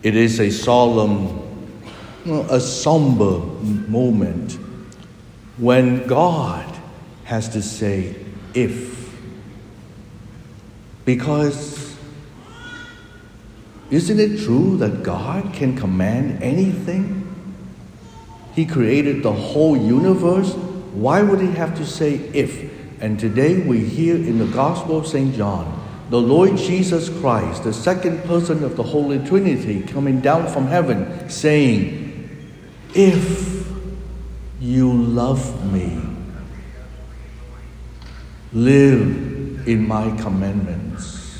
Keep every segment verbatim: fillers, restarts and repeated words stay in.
It is a solemn, a somber moment when God has to say, if. Because isn't it true that God can command anything? He created the whole universe. Why would he have to say if? And today we hear in the Gospel of Saint John, the Lord Jesus Christ, the second person of the Holy Trinity, coming down from heaven, saying, if you love me, live in my commandments.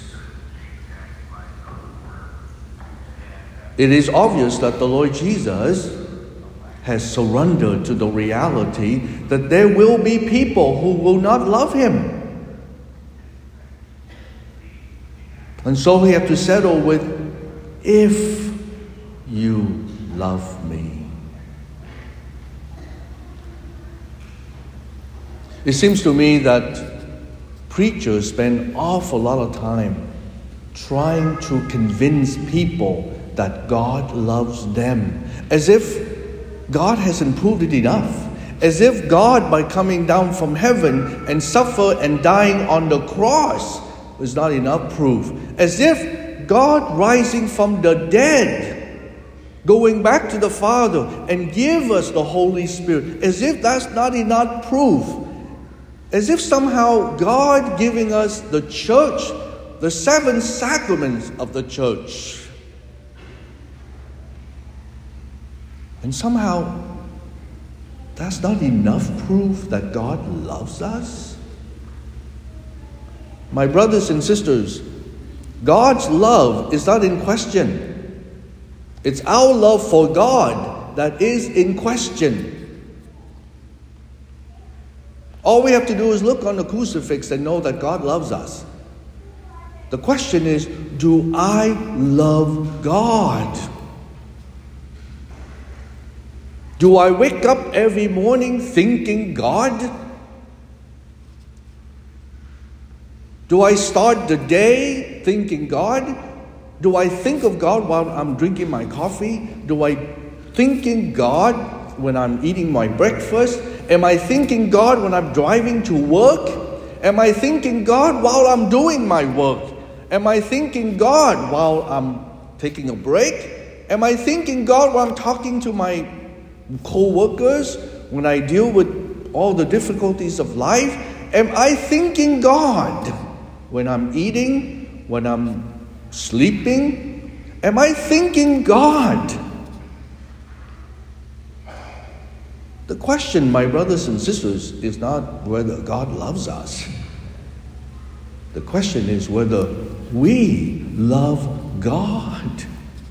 It is obvious that the Lord Jesus has surrendered to the reality that there will be people who will not love him. And so we have to settle with, if you love me. It seems to me that preachers spend an awful lot of time trying to convince people that God loves them, as if God hasn't proved it enough. As if God, by coming down from heaven and suffer and dying on the cross, was not enough proof. As if God rising from the dead, going back to the Father and give us the Holy Spirit, as if that's not enough proof. As if somehow God giving us the church, the seven sacraments of the church, and somehow that's not enough proof that God loves us. My brothers and sisters, God's love is not in question. It's our love for God that is in question. All we have to do is look on the crucifix and know that God loves us. The question is, do I love God? Do I wake up every morning thinking God? Do I start the day thinking God? Do I think of God while I'm drinking my coffee? Do I thinking God when I'm eating my breakfast? Am I thinking God when I'm driving to work? Am I thinking God while I'm doing my work? Am I thinking God while I'm taking a break? Am I thinking God while I'm talking to my co-workers, when I deal with all the difficulties of life? Am I thinking God when I'm eating, when I'm sleeping? Am I thinking God? The question, my brothers and sisters, is not whether God loves us. The question is whether we love God.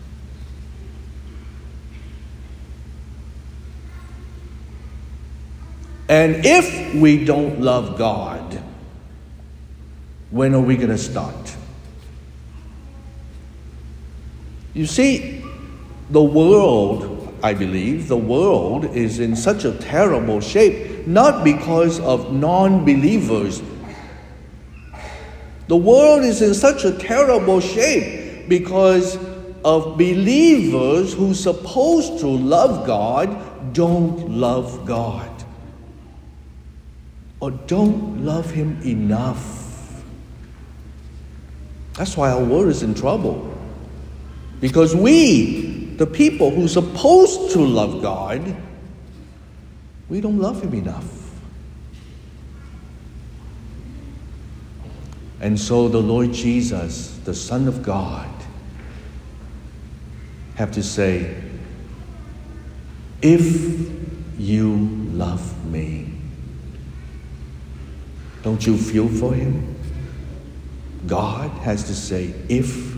And if we don't love God, when are we going to start? You see, the world, I believe, the world is in such a terrible shape, not because of non-believers. The world is in such a terrible shape because of believers who are supposed to love God don't love God, or don't love him enough. That's why our world is in trouble. Because we, the people who are supposed to love God, we don't love him enough. And so the Lord Jesus, the Son of God, have to say, if you love me. Don't you feel for him? God has to say, if.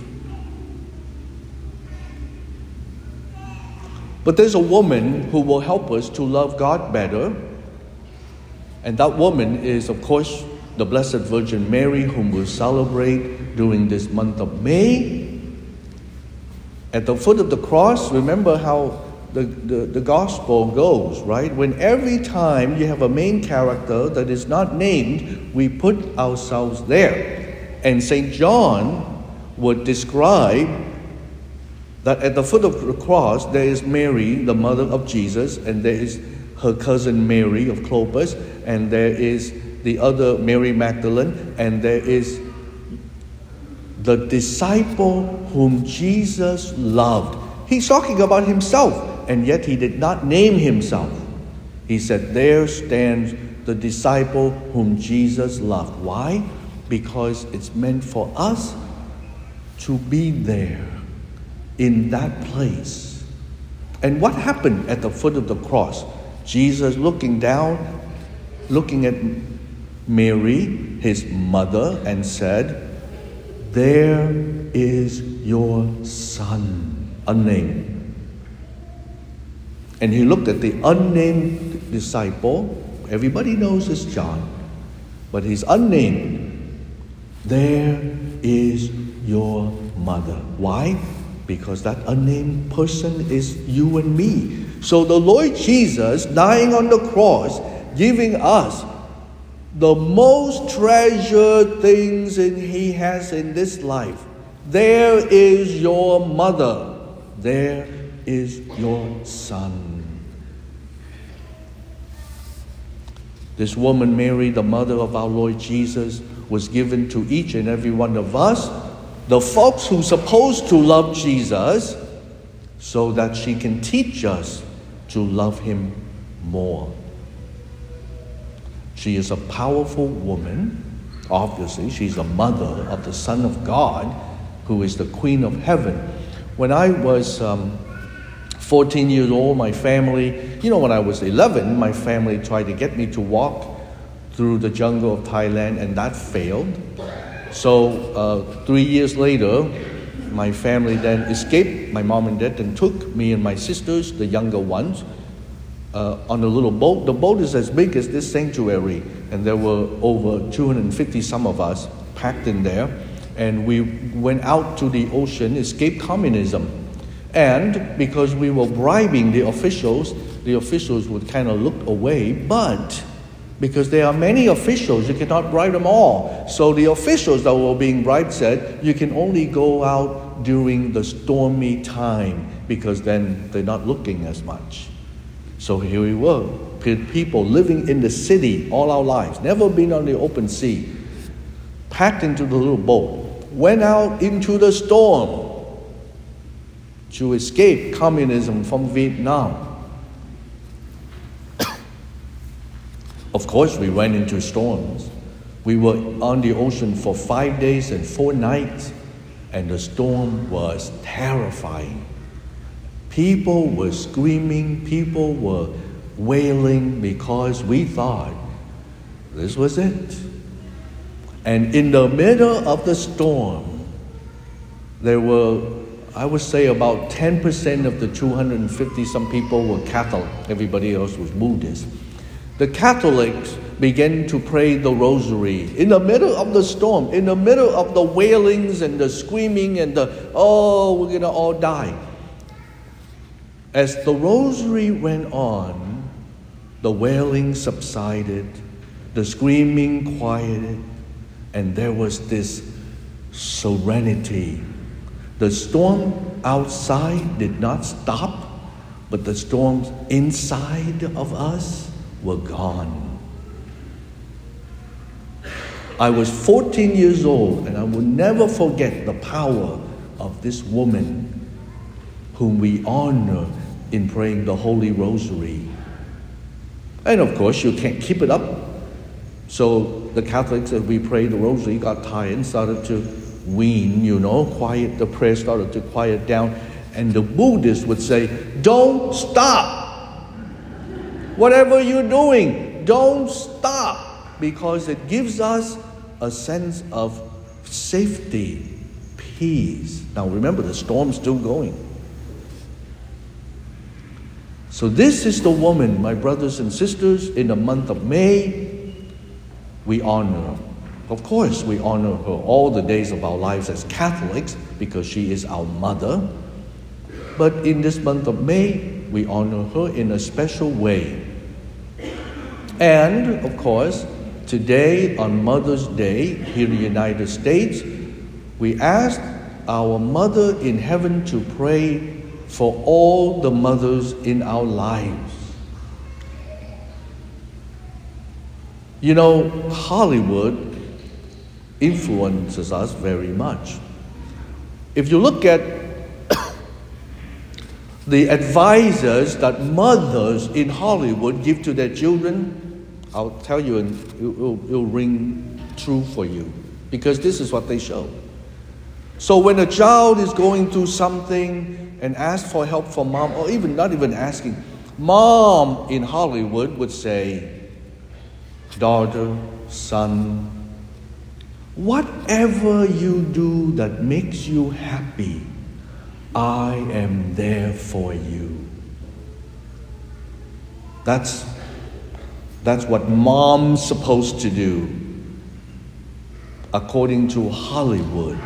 But there's a woman who will help us to love God better. And that woman is, of course, the Blessed Virgin Mary, whom we'll celebrate during this month of May. At the foot of the cross, remember how the, the, the gospel goes, right? When every time you have a main character that is not named, we put ourselves there. And Saint John would describe that at the foot of the cross there is Mary, the mother of Jesus, and there is her cousin Mary of Clopas, and there is the other Mary Magdalene, and there is the disciple whom Jesus loved. He's talking about himself, and yet he did not name himself. He said, there stands the disciple whom Jesus loved. Why? Because it's meant for us to be there in that place. And what happened at the foot of the cross? Jesus looking down, looking at Mary, his mother, and said, there is your son, unnamed. And he looked at the unnamed disciple. Everybody knows it's John, but he's unnamed. There is your mother. Why? Because that unnamed person is you and me. So the Lord Jesus, dying on the cross, giving us the most treasured things in he has in this life. There is your mother. There is your son. This woman, Mary, the mother of our Lord Jesus, was given to each and every one of us, the folks who are supposed to love Jesus, so that she can teach us to love him more. She is a powerful woman. Obviously, she's a mother of the Son of God, who is the Queen of Heaven. When I was um, fourteen years old, my family, you know, when I was eleven, my family tried to get me to walk through the jungle of Thailand, and that failed. So uh, three years later, my family then escaped. My mom and dad then took me and my sisters, the younger ones, Uh, on a little boat. The boat is as big as this sanctuary, and there were over two hundred fifty some of us packed in there, and we went out to the ocean, escaped communism. And because we were bribing the officials, the officials would kind of look away, but because there are many officials, you cannot bribe them all. So the officials that were being bribed said, you can only go out during the stormy time, because then they're not looking as much. So here we were, people living in the city all our lives, never been on the open sea, packed into the little boat, went out into the storm to escape communism from Vietnam. Of course, we went into storms. We were on the ocean for five days and four nights, and the storm was terrifying. People were screaming, people were wailing, because we thought this was it. And in the middle of the storm, there were, I would say, about ten percent of the two hundred fifty some people were Catholic. Everybody else was Buddhist. The Catholics began to pray the rosary in the middle of the storm, in the middle of the wailings and the screaming and the, oh, we're going to all die. As the rosary went on, the wailing subsided, the screaming quieted, and there was this serenity. The storm outside did not stop, but the storms inside of us were gone. I was fourteen years old, and I will never forget the power of this woman whom we honor in praying the Holy Rosary. And of course, you can't keep it up. So the Catholics, as we prayed the Rosary, got tired and started to wean, you know, quiet, the prayer started to quiet down. And the Buddhists would say, don't stop. Whatever you're doing, don't stop. Because it gives us a sense of safety, peace. Now remember, the storm's still going. So this is the woman, my brothers and sisters, in the month of May, we honor. Of course, we honor her all the days of our lives as Catholics, because she is our mother. But in this month of May, we honor her in a special way. And, of course, today, on Mother's Day, here in the United States, we ask our Mother in heaven to pray for all the mothers in our lives. You know, Hollywood influences us very much. If you look at the advisors that mothers in Hollywood give to their children, I'll tell you, and it'll, it'll ring true for you, because this is what they show. So when a child is going through something and asks for help from mom, or even not even asking, mom in Hollywood would say, daughter, son, whatever you do that makes you happy, I am there for you. That's, that's what mom's supposed to do, according to Hollywood.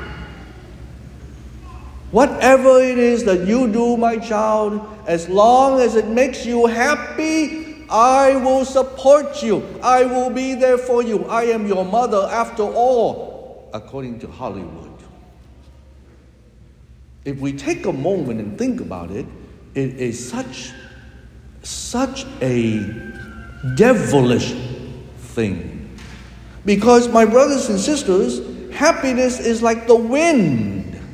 Whatever it is that you do, my child, as long as it makes you happy, I will support you. I will be there for you. I am your mother after all, according to Hollywood. If we take a moment and think about it, it is such, such a devilish thing. Because, my brothers and sisters, happiness is like the wind.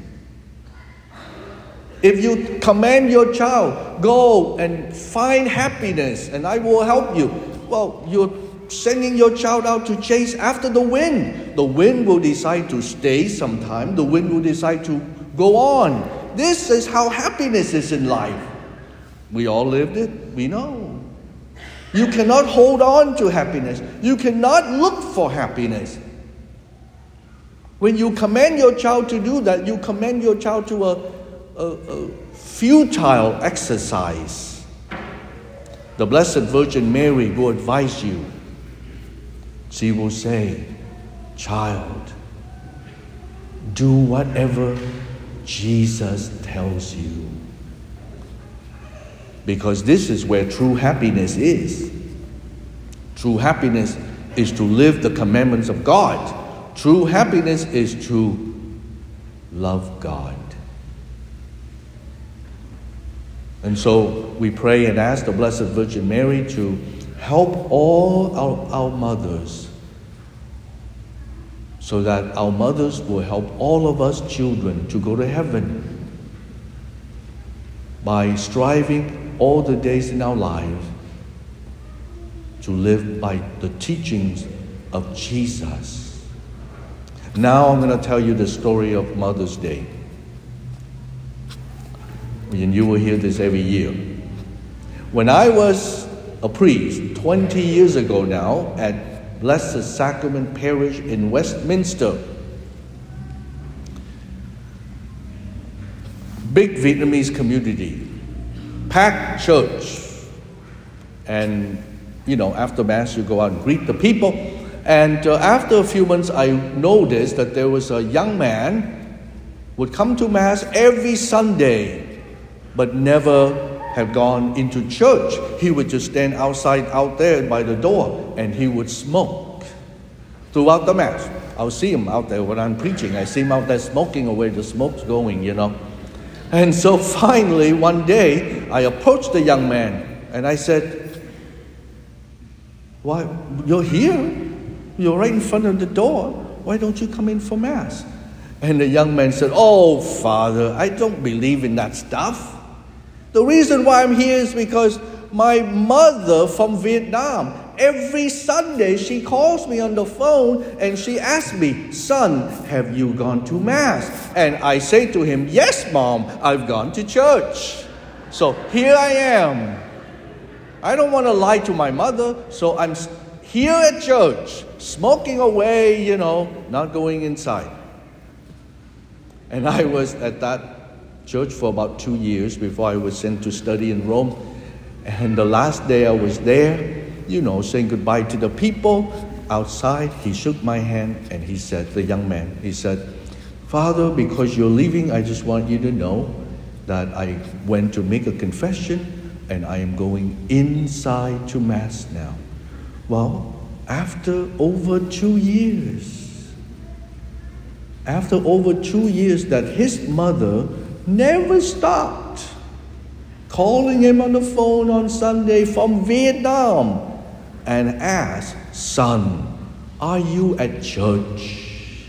If you command your child, go and find happiness and I will help you, well, you're sending your child out to chase after the wind. The wind will decide to stay sometime. The wind will decide to go on. This is how happiness is in life. We all lived it. We know. You cannot hold on to happiness. You cannot look for happiness. When you command your child to do that, you command your child to a A, a futile exercise. The Blessed Virgin Mary will advise you. She will say, child, do whatever Jesus tells you. Because this is where true happiness is. True happiness is to live the commandments of God. True happiness is to love God. And so we pray and ask the Blessed Virgin Mary to help all our, our mothers, so that our mothers will help all of us children to go to heaven by striving all the days in our lives to live by the teachings of Jesus. Now I'm going to tell you the story of Mother's Day. And you will hear this every year. When I was a priest, twenty years ago now, at Blessed Sacrament Parish in Westminster, big Vietnamese community, packed church, and, you know, after Mass you go out and greet the people. And uh, after a few months I noticed that there was a young man would come to Mass every Sunday, but never have gone into church. He would just stand outside, out there by the door, and he would smoke throughout the Mass. I'll see him out there when I'm preaching. I see him out there smoking away, the smoke's going, you know. And so finally, one day, I approached the young man, and I said, why, you're here? You're right in front of the door. Why don't you come in for Mass? And the young man said, oh, Father, I don't believe in that stuff. The reason why I'm here is because my mother from Vietnam, every Sunday she calls me on the phone and she asks me, son, have you gone to Mass? And I say to him, yes, Mom, I've gone to church. So here I am. I don't want to lie to my mother, so I'm here at church, smoking away, you know, not going inside. And I was at that church for about two years before I was sent to study in Rome. And the last day I was there, you know, saying goodbye to the people outside, he shook my hand and he said, the young man, he said, Father, because you're leaving, I just want you to know that I went to make a confession and I am going inside to Mass now. Well, after over two years, after over two years, that his mother never stopped calling him on the phone on Sunday from Vietnam and asked, "Son, are you at church?"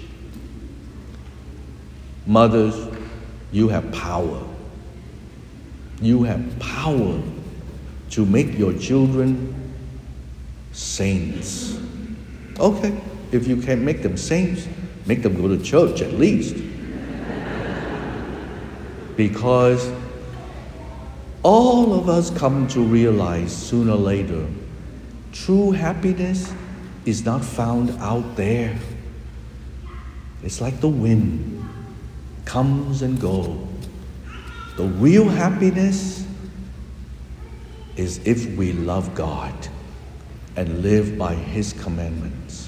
Mothers, you have power. You have power to make your children saints. Okay, if you can't make them saints, make them go to church at least. Because all of us come to realize sooner or later, true happiness is not found out there. It's like the wind, comes and goes. The real happiness is if we love God and live by His commandments.